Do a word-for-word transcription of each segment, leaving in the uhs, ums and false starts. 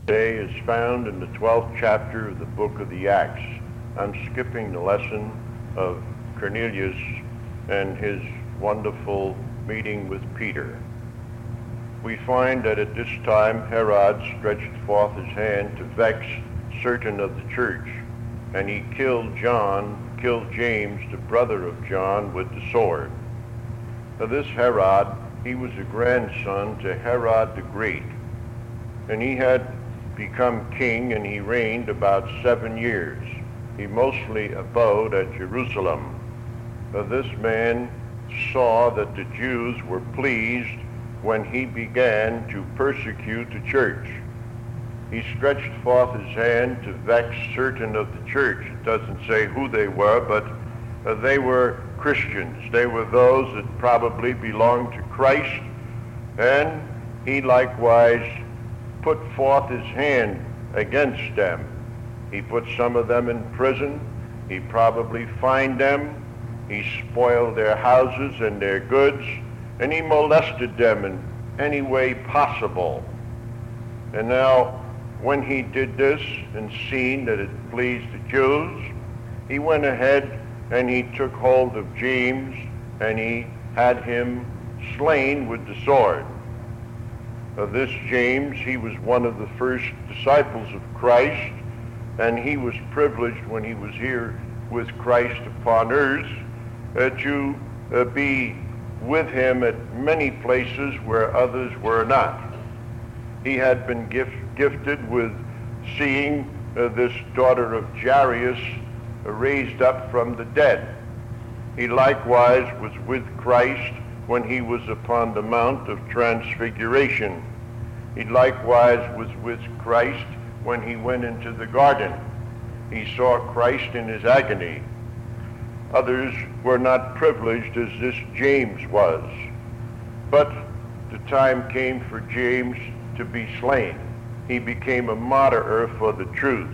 today is found in the twelfth chapter of the book of the Acts. I'm skipping the lesson of Cornelius and his wonderful meeting with Peter. We find that at this time Herod stretched forth his hand to vex certain of the church, and he killed John, killed James, the brother of John, with the sword. Now this Herod, he was a grandson to Herod the Great, and he had become king, and he reigned about seven years. He mostly abode at Jerusalem. Now this man saw that the Jews were pleased when he began to persecute the church. He stretched forth his hand to vex certain of the church. It doesn't say who they were, but uh, they were Christians. They were those that probably belonged to Christ, and he likewise put forth his hand against them. He put some of them in prison. He probably fined them. He spoiled their houses and their goods, and he molested them in any way possible. And now, when he did this and seen that it pleased the Jews, he went ahead and he took hold of James, and he had him slain with the sword. Now this James, he was one of the first disciples of Christ, and he was privileged when he was here with Christ upon earth uh, to uh, be with him at many places where others were not. He had been gift, gifted with seeing uh, this daughter of Jairus uh, raised up from the dead. He likewise was with Christ when he was upon the Mount of Transfiguration. He likewise was with Christ when he went into the garden. He saw Christ in his agony. Others were not privileged as this James was. But the time came for James to be slain. He became a martyr for the truth.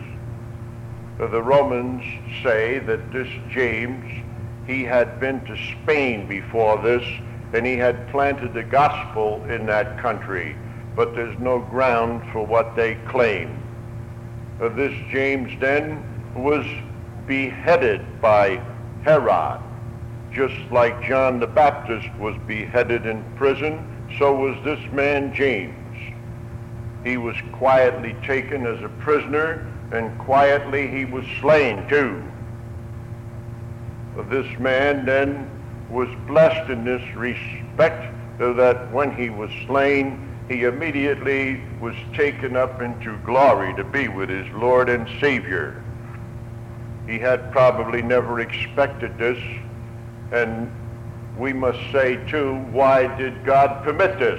The Romans say that this James, he had been to Spain before this, and he had planted the gospel in that country, but there's no ground for what they claim. Uh, this James then was beheaded by Herod. Just like John the Baptist was beheaded in prison, so was this man James. He was quietly taken as a prisoner, and quietly he was slain too. Uh, this man then was blessed in this respect, so that when he was slain, he immediately was taken up into glory to be with his Lord and Savior. He had probably never expected this, and we must say too, why did God permit this?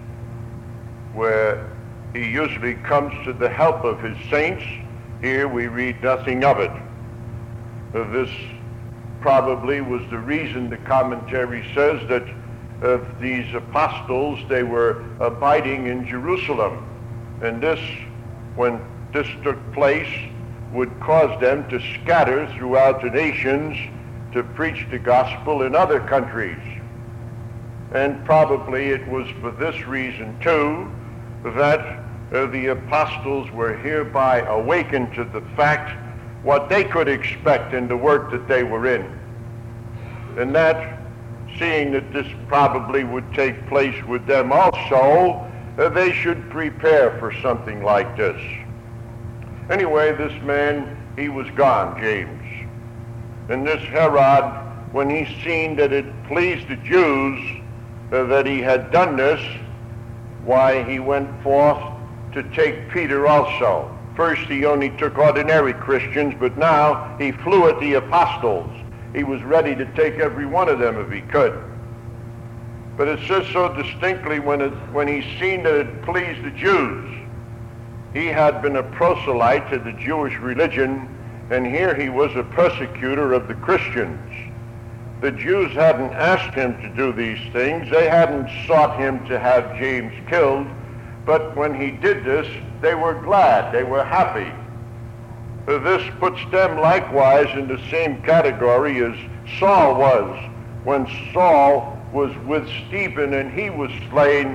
Where he usually comes to the help of his saints, here we read nothing of it. Uh, this probably was the reason the commentary says that uh, these apostles, they were abiding in Jerusalem, and this, when this took place, would cause them to scatter throughout the nations to preach the gospel in other countries. And probably it was for this reason too that uh, the apostles were hereby awakened to the fact what they could expect in the work that they were in. And that, seeing that this probably would take place with them also, uh, they should prepare for something like this. Anyway, this man, he was gone, James. And this Herod, when he seen that it pleased the Jews uh, that he had done this, why, he went forth to take Peter also. First he only took ordinary Christians, but now he flew at the apostles. He was ready to take every one of them if he could. But it says so distinctly, when, it, when he seen that it pleased the Jews. He had been a proselyte to the Jewish religion, and here he was a persecutor of the Christians. The Jews hadn't asked him to do these things. They hadn't sought him to have James killed. But when he did this, they were glad. They were happy. This puts them likewise in the same category as Saul was. When Saul was with Stephen and he was slain,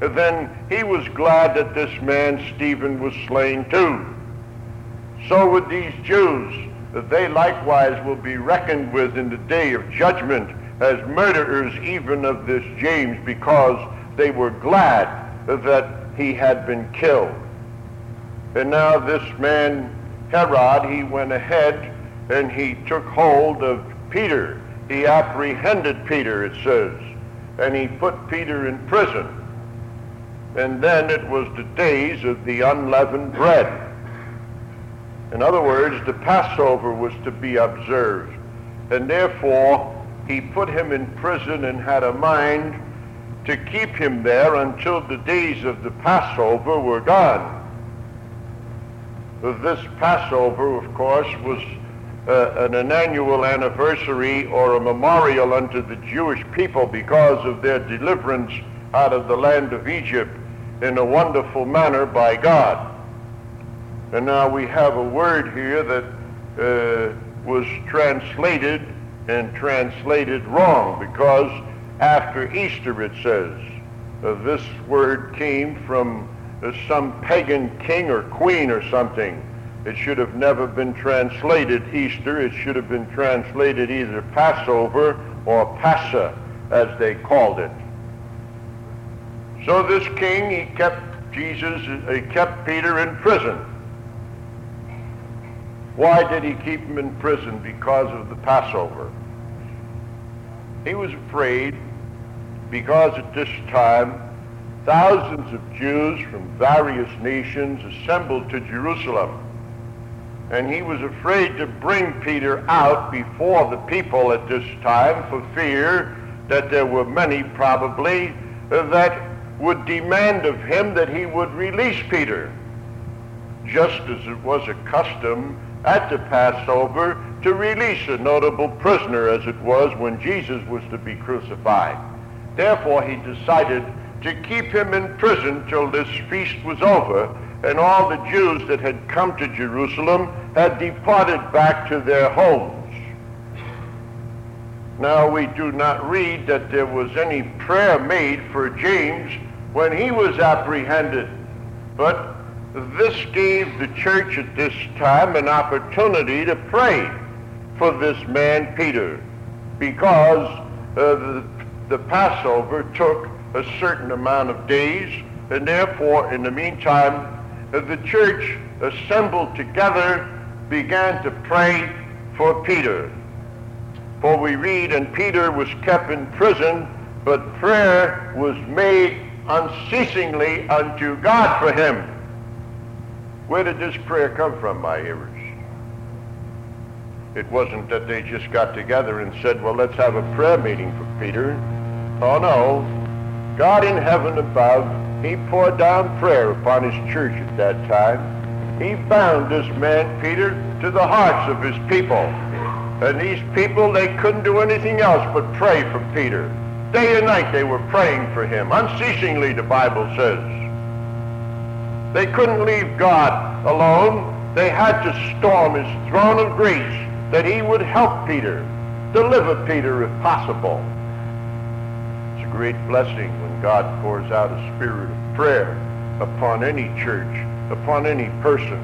then he was glad that this man Stephen was slain too. So with these Jews, that they likewise will be reckoned with in the day of judgment as murderers even of this James, because they were glad that he had been killed. And now this man Herod, he went ahead and he took hold of Peter. He apprehended Peter, it says, and he put Peter in prison. And then it was the days of the unleavened bread. In other words, the Passover was to be observed, and therefore he put him in prison and had a mind to keep him there until the days of the Passover were gone. This Passover, of course, was uh, an, an annual anniversary or a memorial unto the Jewish people because of their deliverance out of the land of Egypt in a wonderful manner by God. And now we have a word here that uh, was translated and translated wrong, because after Easter, it says, uh, this word came from uh, some pagan king or queen or something. It should have never been translated Easter. It should have been translated either Passover or Passa, as they called it. So this king, he kept Jesus, he kept Peter in prison. Why did he keep him in prison? Because of the Passover. He was afraid because at this time thousands of Jews from various nations assembled to Jerusalem. And he was afraid to bring Peter out before the people at this time for fear that there were many probably that would demand of him that he would release Peter, just as it was a custom at the Passover to release a notable prisoner, as it was when Jesus was to be crucified. Therefore he decided to keep him in prison till this feast was over and all the Jews that had come to Jerusalem had departed back to their homes. Now we do not read that there was any prayer made for James when he was apprehended, but this gave the church at this time an opportunity to pray for this man Peter, because uh, the, the Passover took a certain amount of days, and therefore in the meantime uh, the church assembled together began to pray for Peter. For we read, and Peter was kept in prison, but prayer was made unceasingly unto God for him. Where did this prayer come from, my hearers? It wasn't that they just got together and said, well, let's have a prayer meeting for Peter. Oh no, God in heaven above, he poured down prayer upon his church at that time. He bound this man Peter to the hearts of his people. And these people, they couldn't do anything else but pray for Peter. Day and night they were praying for him, unceasingly, the Bible says. They couldn't leave God alone. They had to storm his throne of grace that he would help Peter, deliver Peter if possible. It's a great blessing when God pours out a spirit of prayer upon any church, upon any person.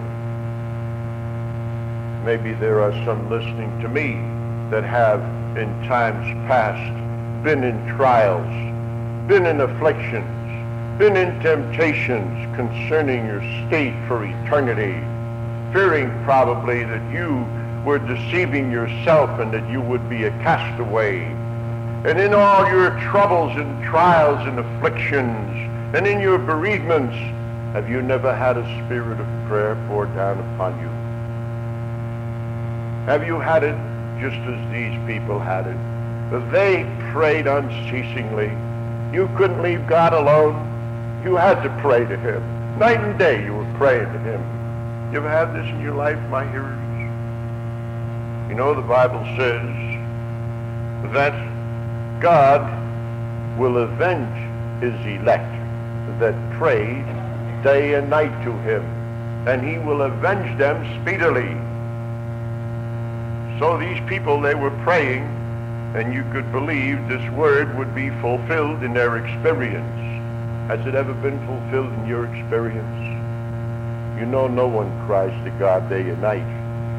Maybe there are some listening to me that have in times past been in trials, been in afflictions, been in temptations concerning your state for eternity, fearing probably that you were deceiving yourself and that you would be a castaway. And in all your troubles and trials and afflictions and in your bereavements, have you never had a spirit of prayer poured down upon you? Have you had it just as these people had it? But they prayed unceasingly. You couldn't leave God alone. You had to pray to him. Night and day you were praying to him. You ever had this in your life, my hearers? You know, the Bible says that God will avenge his elect that pray day and night to him, and he will avenge them speedily. So these people, they were praying, and you could believe this word would be fulfilled in their experience. Has it ever been fulfilled in your experience? You know no one cries to God day and night.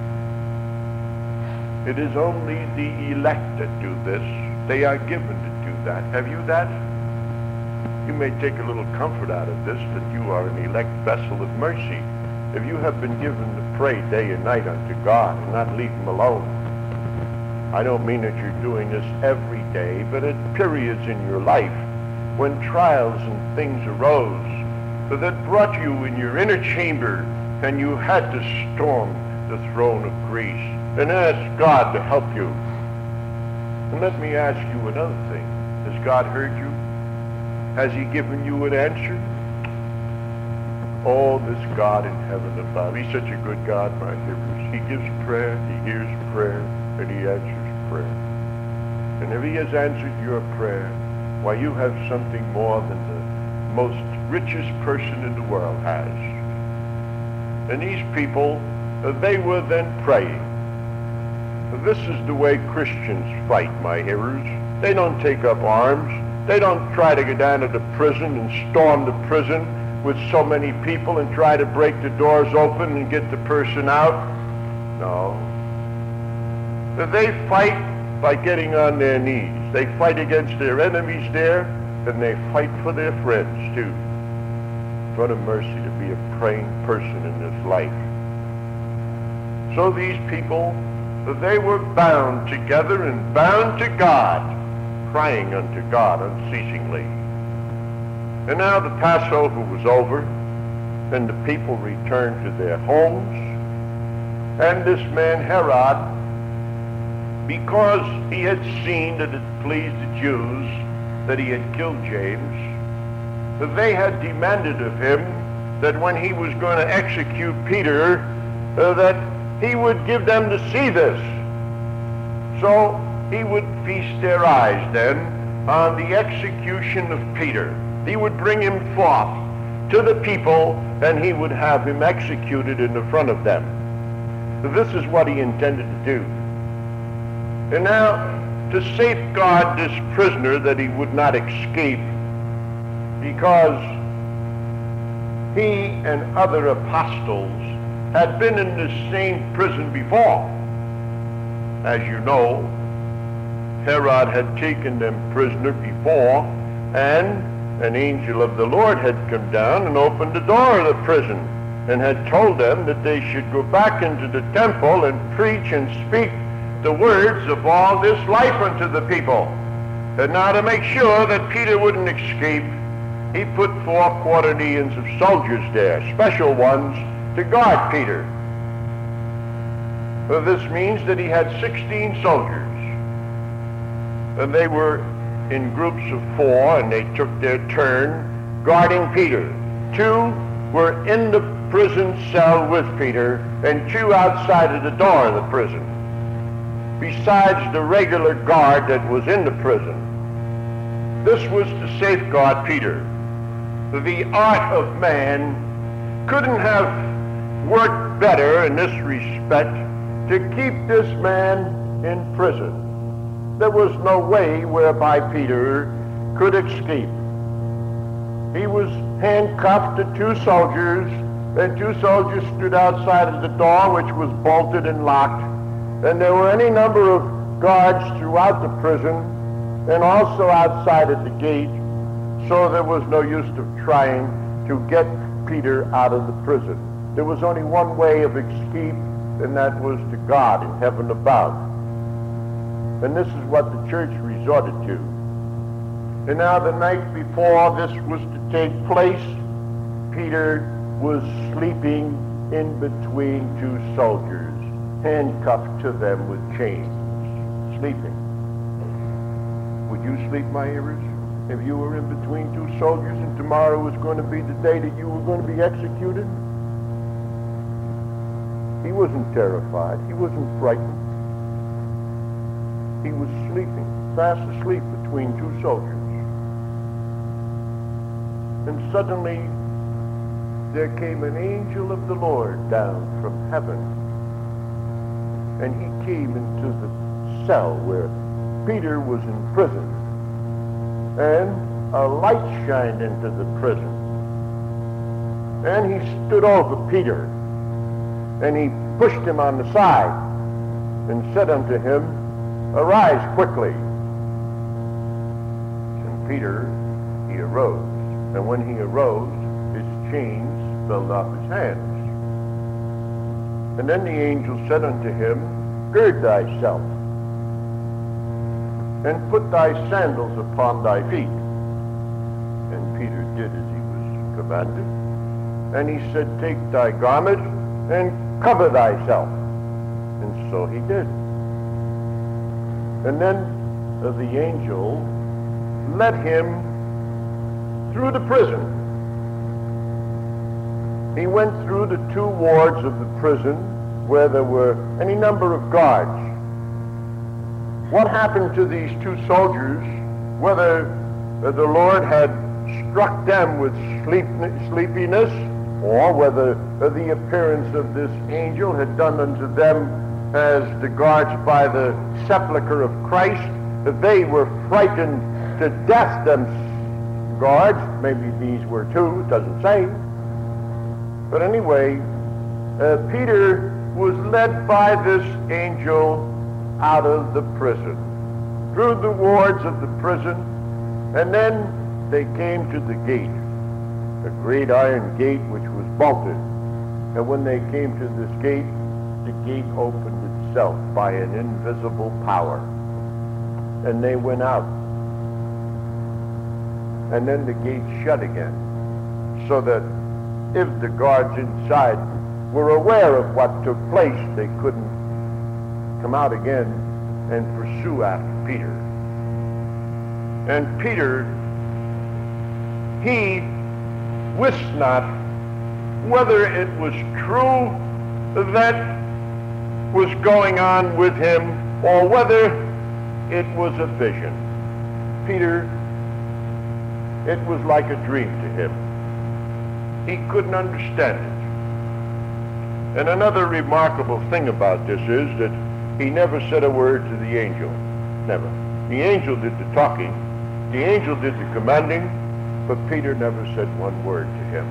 It is only the elect that do this. They are given to do that. Have you that? You may take a little comfort out of this, that you are an elect vessel of mercy. If you have been given to pray day and night unto God and not leave him alone. I don't mean that you're doing this every day, but at periods in your life when trials and things arose that brought you in your inner chamber and you had to storm the throne of grace and ask God to help you. And let me ask you another thing. Has God heard you? Has he given you an answer? Oh, this God in heaven above. He's such a good God, my hearers. He gives prayer, he hears prayer, and he answers prayer. And if he has answered your prayer, why, you have something more than the most richest person in the world has. And these people, uh, they were then praying. This is the way Christians fight, my hearers. They don't take up arms. They don't try to go down to the prison and storm the prison with so many people and try to break the doors open and get the person out. No. They fight by getting on their knees. They fight against their enemies there, and they fight for their friends too. What a mercy to be a praying person in this life. So these people, they were bound together and bound to God, crying unto God unceasingly. And now the Passover was over, and the people returned to their homes, and this man Herod, because he had seen that it pleased the Jews that he had killed James, that they had demanded of him that when he was going to execute Peter, uh, that he would give them to see this. So he would feast their eyes then on the execution of Peter. He would bring him forth to the people, and he would have him executed in the front of them. This is what he intended to do. And now, to safeguard this prisoner that he would not escape, because he and other apostles had been in this same prison before. As you know, Herod had taken them prisoner before, and an angel of the Lord had come down and opened the door of the prison and had told them that they should go back into the temple and preach and speak the words of all this life unto the people. And now, to make sure that Peter wouldn't escape, he put four quaternions of soldiers there, special ones, to guard Peter. Well, this means that he had sixteen soldiers. And they were in groups of four, and they took their turn guarding Peter. Two were in the prison cell with Peter, and two outside of the door of the prison, besides the regular guard that was in the prison. This was to safeguard Peter. The art of man couldn't have worked better in this respect to keep this man in prison. There was no way whereby Peter could escape. He was handcuffed to two soldiers, and two soldiers stood outside of the door, which was bolted and locked. And there were any number of guards throughout the prison and also outside at the gate, so there was no use of trying to get Peter out of the prison. There was only one way of escape, and that was to God in heaven above. And this is what the church resorted to. And now the night before this was to take place, Peter was sleeping in between two soldiers, handcuffed to them with chains, sleeping. Would you sleep, my hearers, if you were in between two soldiers and tomorrow was going to be the day that you were going to be executed? He wasn't terrified. He wasn't frightened. He was sleeping, fast asleep between two soldiers. And suddenly there came an angel of the Lord down from heaven, and he came into the cell where Peter was in prison. And a light shined into the prison. And he stood over Peter, and he pushed him on the side, and said unto him, Arise quickly. And Peter, he arose, and when he arose, his chains fell off his hands. And then the angel said unto him, Gird thyself, and put thy sandals upon thy feet. And Peter did as he was commanded. And he said, Take thy garment and cover thyself. And so he did. And then uh, the angel led him through the prison. He went through the two wards of the prison where there were any number of guards. What happened to these two soldiers, whether uh, the Lord had struck them with sleep, sleepiness, or whether uh, the appearance of this angel had done unto them as the guards by the sepulchre of Christ, that they were frightened to death, them guards. Maybe these were two, it doesn't say. But anyway, uh, Peter was led by this angel out of the prison, through the wards of the prison, and then they came to the gate, a great iron gate which was bolted. And when they came to this gate, the gate opened itself by an invisible power, and they went out. And then the gate shut again, so that if the guards inside were aware of what took place, they couldn't come out again and pursue after Peter. And Peter, he wist not whether it was true that was going on with him or whether it was a vision. Peter, it was like a dream to him. He couldn't understand it. And another remarkable thing about this is that he never said a word to the angel. Never. The angel did the talking. The angel did the commanding, but Peter never said one word to him.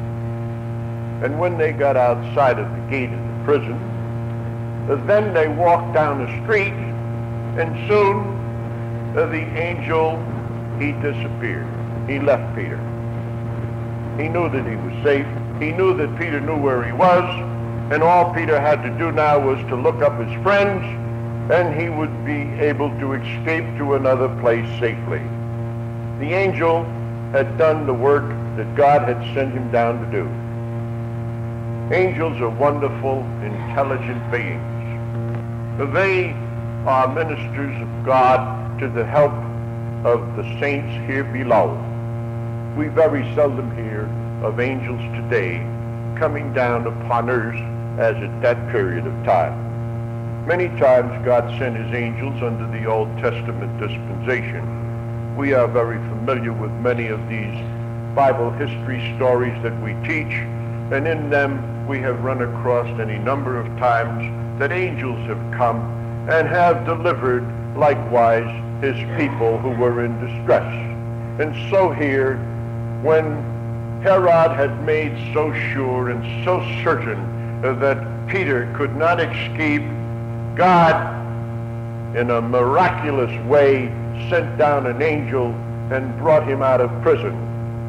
And when they got outside of the gate of the prison, then they walked down the street, and soon uh, the angel, he disappeared. He left Peter. He knew that he was safe. He knew that Peter knew where he was, and all Peter had to do now was to look up his friends, and he would be able to escape to another place safely. The angel had done the work that God had sent him down to do. Angels are wonderful, intelligent beings. They are ministers of God to the help of the saints here below. We very seldom hear of angels today coming down upon earth as at that period of time. Many times God sent his angels under the Old Testament dispensation. We are very familiar with many of these Bible history stories that we teach, and in them we have run across any number of times that angels have come and have delivered likewise his people who were in distress. And so here, when Herod had made so sure and so certain uh, that Peter could not escape, God, in a miraculous way, sent down an angel and brought him out of prison.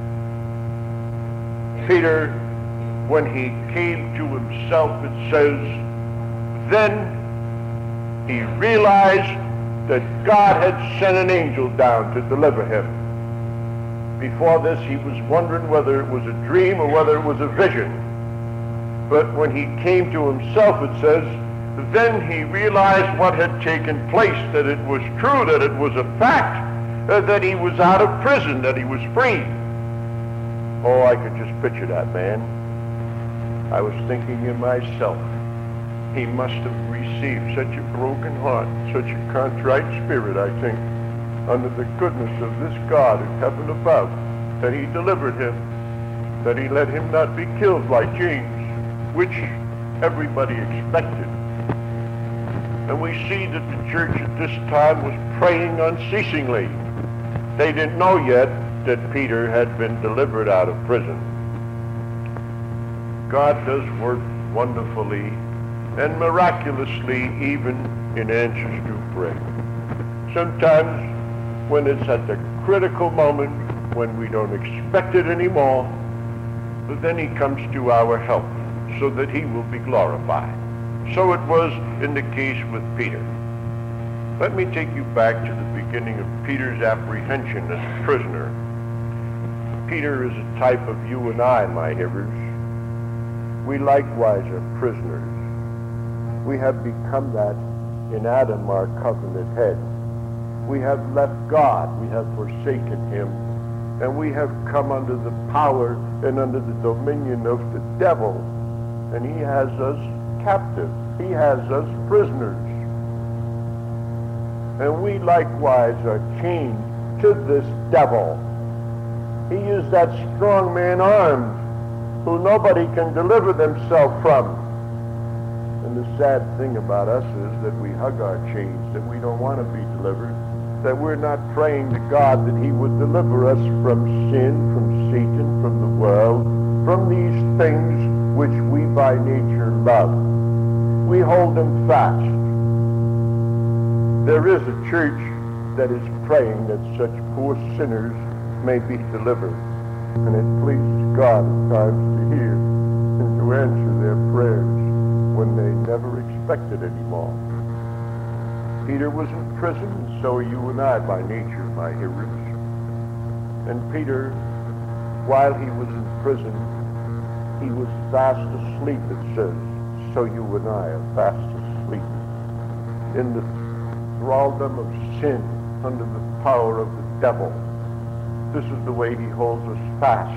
Peter, when he came to himself, it says, then he realized that God had sent an angel down to deliver him. Before this, he was wondering whether it was a dream or whether it was a vision. But when he came to himself, it says, then he realized what had taken place, that it was true, that it was a fact, uh, that he was out of prison, that he was free. Oh, I could just picture that man. I was thinking in myself, he must have received such a broken heart, such a contrite spirit, I think, under the goodness of this God in heaven above, that he delivered him, that he let him not be killed like James, which everybody expected. And we see that the church at this time was praying unceasingly. They didn't know yet that Peter had been delivered out of prison. God does work wonderfully and miraculously even in answers to prayer. Sometimes when it's at the critical moment, when we don't expect it anymore, but then he comes to our help so that he will be glorified. So it was in the case with Peter. Let me take you back to the beginning of Peter's apprehension as a prisoner. Peter is a type of you and I, my hearers. We likewise are prisoners. We have become that in Adam, our covenant head. We have left God, we have forsaken him, and we have come under the power and under the dominion of the devil, and he has us captive. He has us prisoners. And we likewise are chained to this devil. He is that strong man armed who nobody can deliver themselves from. And the sad thing about us is that we hug our chains, that we don't want to be delivered, that we're not praying to God that he would deliver us from sin, from Satan, from the world, from these things which we by nature love. We hold them fast. There is a church that is praying that such poor sinners may be delivered. And it pleases God at times to hear and to answer their prayers when they never expect it anymore. Peter was in prison, and so are you and I by nature, my hearers. And Peter, while he was in prison, he was fast asleep, it says. So you and I are fast asleep in the thraldom of sin, under the power of the devil. This is the way he holds us fast.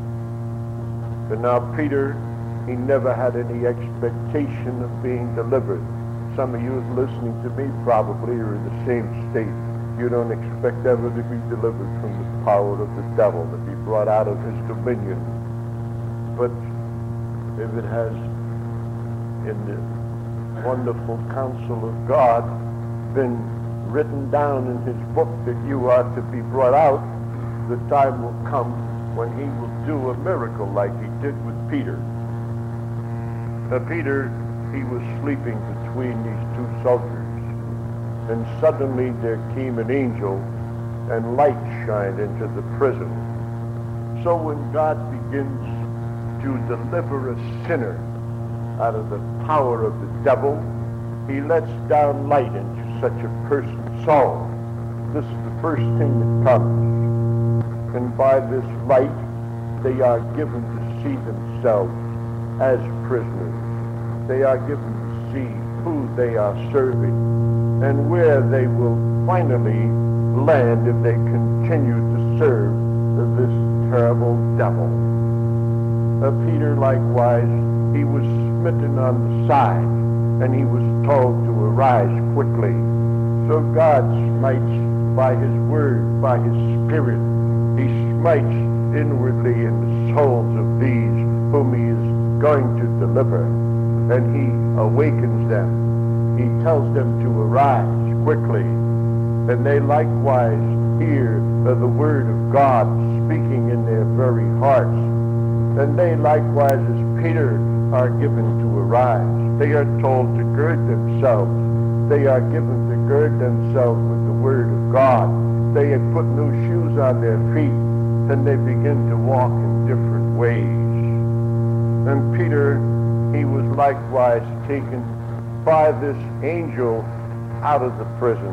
And now Peter, he never had any expectation of being delivered. Some of you listening to me probably are in the same state. You don't expect ever to be delivered from the power of the devil, to be brought out of his dominion. But if it has, in the wonderful counsel of God, been written down in his book that you are to be brought out, the time will come when he will do a miracle like he did with Peter. Now Peter, he was sleeping between these two soldiers, and suddenly there came an angel, and light shined into the prison. So when God begins to deliver a sinner out of the power of the devil, he lets down light into such a person's soul. This is the first thing that comes. And by this light, they are given to see themselves as prisoners. They are given to see who they are serving and where they will finally land if they continue to serve this terrible devil. Uh, Peter, likewise, he was smitten on the side, and he was told to arise quickly. So God smites by his word, by his spirit. He smites inwardly in the souls of these whom he is going to deliver, and he awakens them. He tells them to arise quickly, and they likewise hear uh, the word of God speaking in their very hearts. And they likewise, as Peter, are given to arise. They are told to gird themselves. They are given to gird themselves with the word of God. They have put new shoes on their feet, and they begin to walk in different ways. And Peter, he was likewise taken by this angel out of the prison.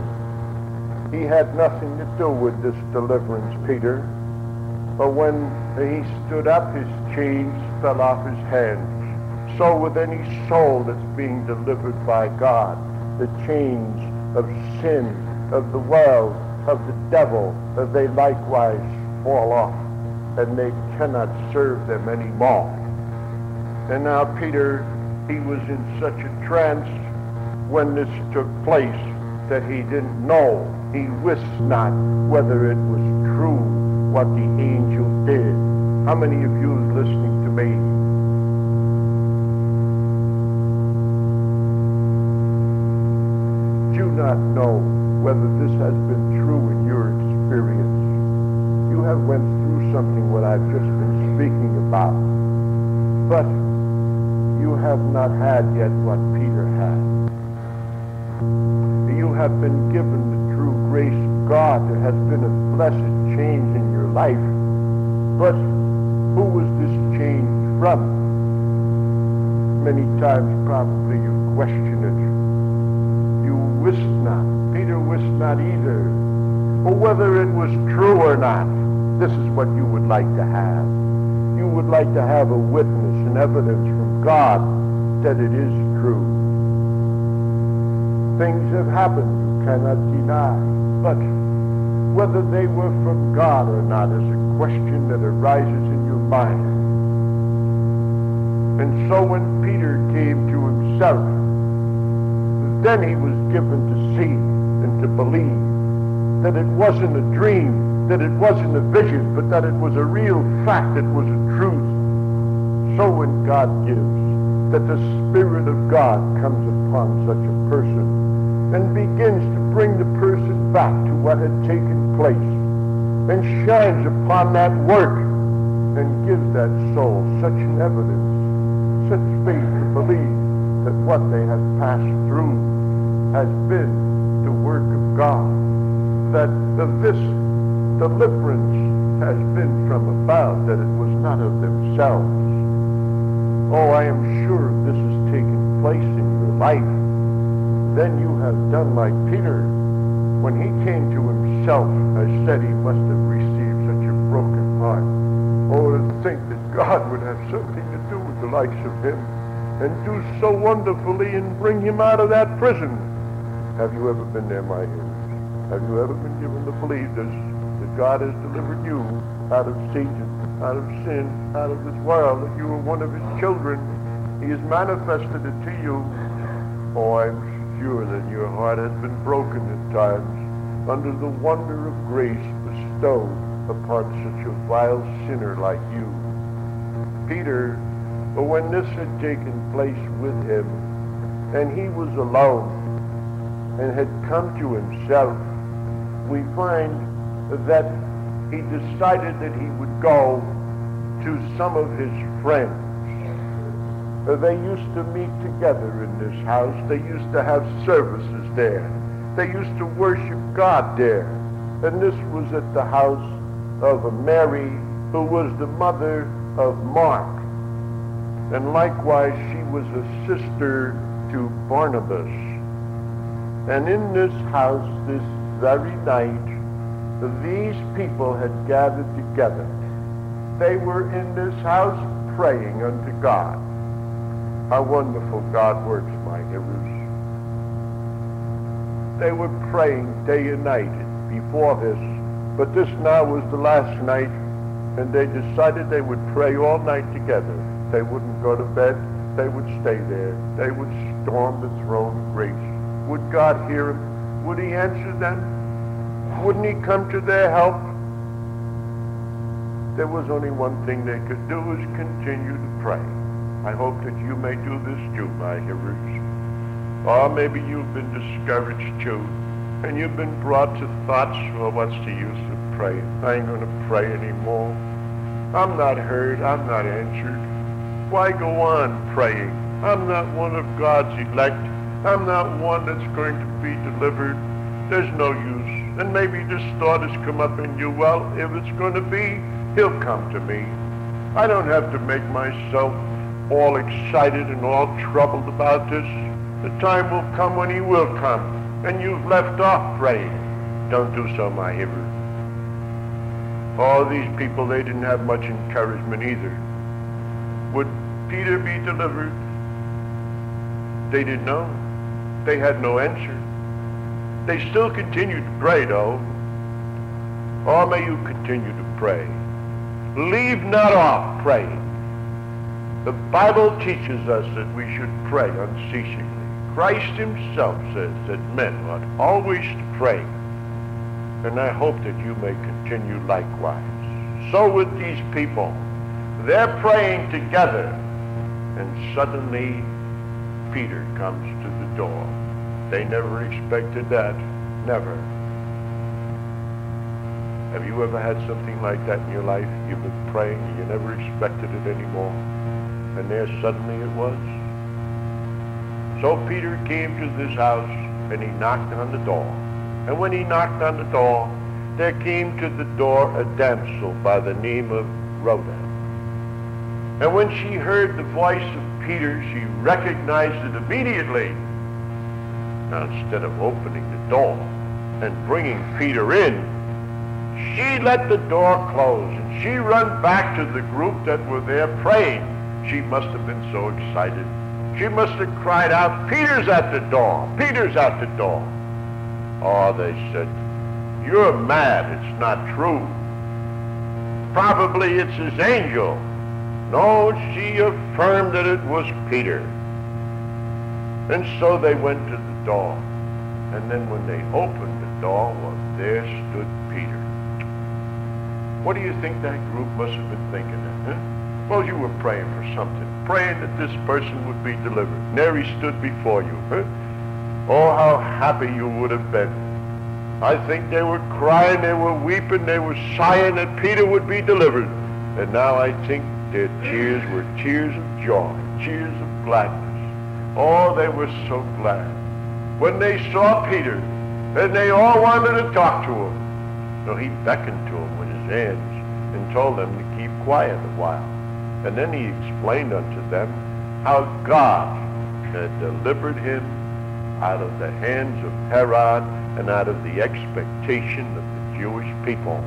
He had nothing to do with this deliverance, Peter. But when he stood up, his chains fell off his hands. So with any soul that's being delivered by God, the chains of sin, of the world, of the devil, they likewise fall off, and they cannot serve them anymore. And now Peter, he was in such a trance when this took place that he didn't know, he wist not whether it was true what the angel did. How many of you is listening to me? Do not know whether this has been true in your experience. You have went through something what I've just been speaking about. But you have not had yet what Peter had. You have been given the true grace of God. There has been a blessed change in your life. But who was this change from? Many times probably you question it. You wist not. Peter wist not either. Or whether it was true or not. This is what you would like to have. You would like to have a witness and evidence from God that it is true. Things have happened you cannot deny. But whether they were from God or not is a question that arises in your mind. And so when Peter came to himself, then he was given to see and to believe that it wasn't a dream, that it wasn't a vision, but that it was a real fact, it was a truth. So when God gives, that the Spirit of God comes upon such a person and begins to bring the person back to what had taken place and shines upon that work and gives that soul such an evidence, such faith to believe that what they have passed through has been the work of God, that this deliverance has been from above, that it was not of themselves. Oh, I am sure this has taken place in your life. Then you have done like Peter. When he came to himself, I said he must have received such a broken heart. Oh, to think that God would have something to do with the likes of him and do so wonderfully and bring him out of that prison. Have you ever been there, my hearers? Have you ever been given to believe this, that God has delivered you out of Satan, out of sin, out of this world, that you are one of his children? He has manifested it to you. Oh, I'm sure that your heart has been broken at times under the wonder of grace bestowed upon such a vile sinner like you. Peter, when this had taken place with him, and he was alone, and had come to himself, we find that he decided that he would go to some of his friends. They used to meet together in this house. They used to have services there. They used to worship God there. And this was at the house of Mary, who was the mother of Mark. And likewise, she was a sister to Barnabas. And in this house, this very night, these people had gathered together. They were in this house praying unto God. How wonderful God works, my hearers. They were praying day and night before this, but this now was the last night, and they decided they would pray all night together. They wouldn't go to bed. They would stay there. They would storm the throne of grace. Would God hear them? Would he answer them? Wouldn't he come to their help? There was only one thing they could do, is continue to pray. I hope that you may do this too, my hearers. Or maybe you've been discouraged too, and you've been brought to thoughts, well, what's the use of praying? I ain't going to pray anymore. I'm not heard. I'm not answered. Why go on praying? I'm not one of God's elect. I'm not one that's going to be delivered. There's no use. And maybe this thought has come up in you, well, if it's going to be, he'll come to me. I don't have to make myself all excited and all troubled about this. The time will come when he will come, and you've left off praying. Don't do so, my hearer. All these people, they didn't have much encouragement either. Would Peter be delivered? They didn't know. They had no answer. They still continued to pray, though. Or may you continue to pray. Leave not off praying. The Bible teaches us that we should pray unceasingly. Christ himself says that men ought always to pray. And I hope that you may continue likewise. So with these people, they're praying together, and suddenly Peter comes to the door. They never expected that. Never. Have you ever had something like that in your life? You've been praying and you never expected it anymore, and there suddenly it was? So Peter came to this house and he knocked on the door. And when he knocked on the door, there came to the door a damsel by the name of Rhoda. And when she heard the voice of Peter, she recognized it immediately. Now, instead of opening the door and bringing Peter in, she let the door close and she ran back to the group that were there praying. She must have been so excited. She must have cried out, "Peter's at the door! Peter's at the door!" Oh, they said, "You're mad. It's not true. Probably it's his angel." No, she affirmed that it was Peter. And so they went to the door. And then when they opened the door, well, there stood Peter. What do you think that group must have been thinking of? Huh? Well, you were praying for something, praying that this person would be delivered. And there he stood before you. Huh? Oh, how happy you would have been. I think they were crying, they were weeping, they were sighing that Peter would be delivered. And now I think their tears were tears of joy, tears of gladness. Oh, they were so glad when they saw Peter, and they all wanted to talk to him. So he beckoned to them with his hands and told them to keep quiet a while. And then he explained unto them how God had delivered him out of the hands of Herod and out of the expectation of the Jewish people.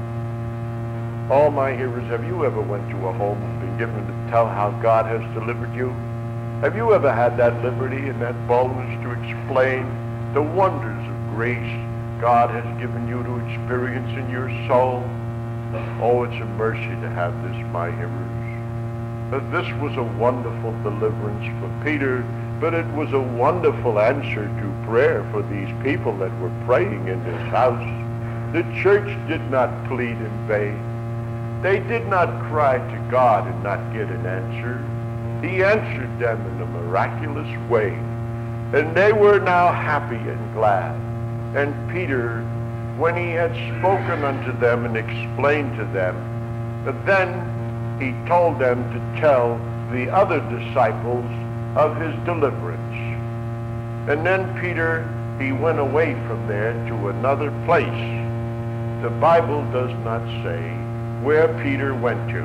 All my hearers, have you ever went to a home and been given to tell how God has delivered you? Have you ever had that liberty and that boldness to explain the wonders of grace God has given you to experience in your soul? Oh, it's a mercy to have this, my hearers. But this was a wonderful deliverance for Peter, but it was a wonderful answer to prayer for these people that were praying in this house. The church did not plead in vain. They did not cry to God and not get an answer. He answered them in a miraculous way. And they were now happy and glad. And Peter, when he had spoken unto them and explained to them, then he told them to tell the other disciples of his deliverance. And then Peter, he went away from there to another place. The Bible does not say where Peter went to.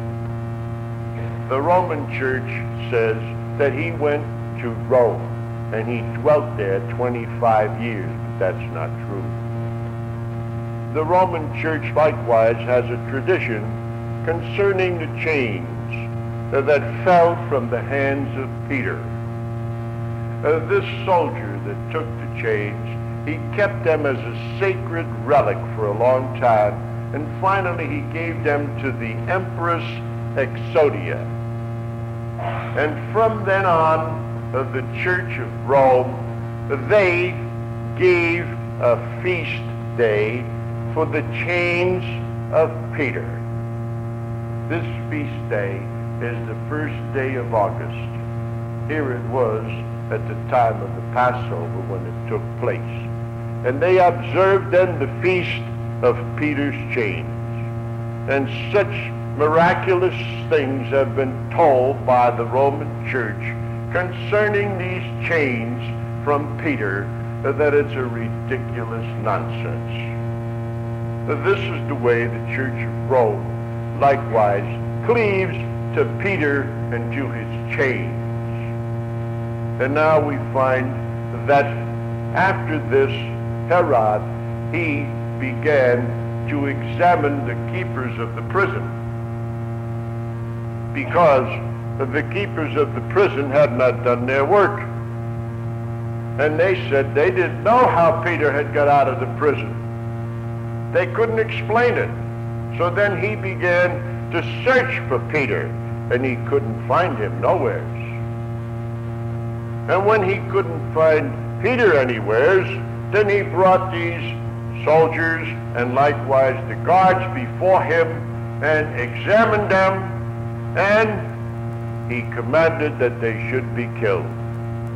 The Roman Church says that he went to Rome and he dwelt there twenty-five years, but that's not true. The Roman Church likewise has a tradition concerning the chains that fell from the hands of Peter. Uh, this soldier that took the chains, he kept them as a sacred relic for a long time, and finally he gave them to the Empress Exodia. And from then on, uh, the Church of Rome, they gave a feast day for the chains of Peter. This feast day is the first day of August. Here it was at the time of the Passover when it took place. And they observed then the feast of Peter's chains. And such miraculous things have been told by the Roman Church concerning these chains from Peter that it's a ridiculous nonsense. This is the way the Church of Rome likewise cleaves to Peter and to his chains. And now we find that after this, Herod, he began to examine the keepers of the prison, because the keepers of the prison had not done their work. And they said they didn't know how Peter had got out of the prison. They couldn't explain it. So then he began to search for Peter, and he couldn't find him nowheres. And when he couldn't find Peter anywheres, then he brought these soldiers and likewise the guards before him and examined them, and he commanded that they should be killed.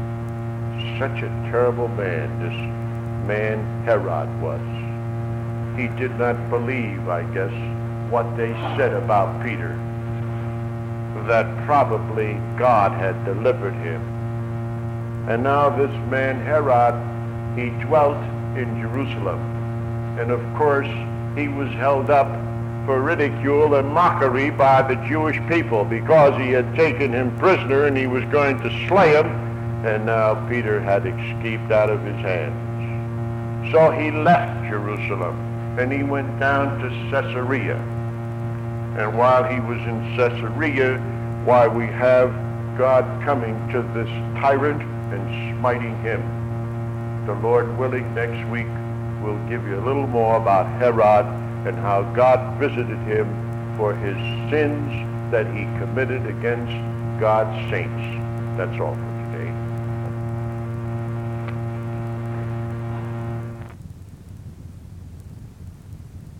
Such a terrible man this man Herod was. he did not believe, I guess, what they said about Peter, that probably God had delivered him. And now this man Herod, he dwelt in Jerusalem. And of course, he was held up for ridicule and mockery by the Jewish people because he had taken him prisoner and he was going to slay him, and now Peter had escaped out of his hands. So he left Jerusalem and he went down to Caesarea. And while he was in Caesarea, why we have God coming to this tyrant and smiting him. The Lord willing, next week we'll give you a little more about Herod and how God visited him for his sins that he committed against God's saints. That's all.